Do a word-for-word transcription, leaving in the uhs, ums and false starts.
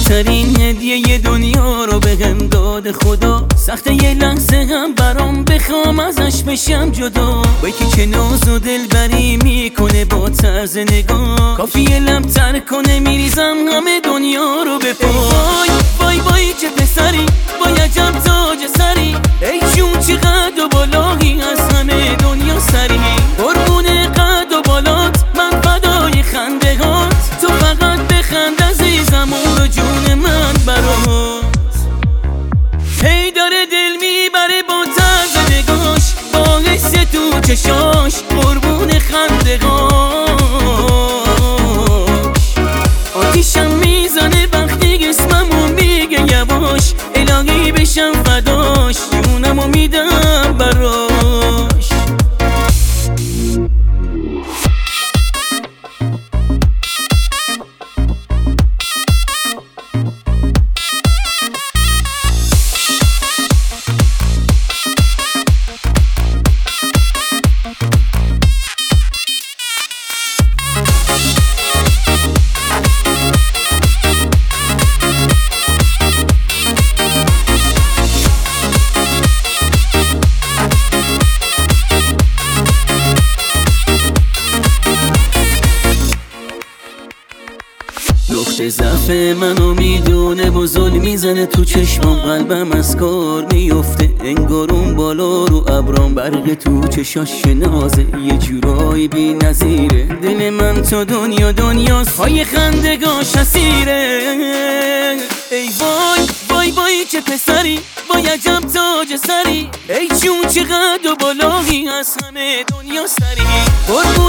بهترین هدیه دنیا رو بهم داده خدا. سخته یه لحظه هم برام بخوام ازش بشم جدا. با یکی که ناز و دلبری میکنه با طرز نگاه، کافیه لمتر کنه میریزم همه دنیا رو به پا. وای وای وای چه پسری با عجب تاج سری، ای جون چه قد و بالایی از همه دنیا سری. قربون قد و بالات من فدای خنده هات، تو فقط بخند عزیزم و جون من برات. هی داره دل میبره با طرز نگاش، با حس تو چشاش، قربون خنده هاش. آتیشم میزنه وقتی اسممو میگه یواش، الهی بشم فداش، جونمو میدم براش. نقطه ضعف منو میدونه و ظلم میزنه تو چشمم، قلبم از کار میفته انگار اون بالا رو ابرام. برق تو چشاش نازه یه جورایی بی نظیره، دل من تو دنیا دنیاست، های خندگاش اسیره. ای وای وای وای چه پسری با عجب تاج سری، ای جون چه قد و بالایی از همه دنیا سری.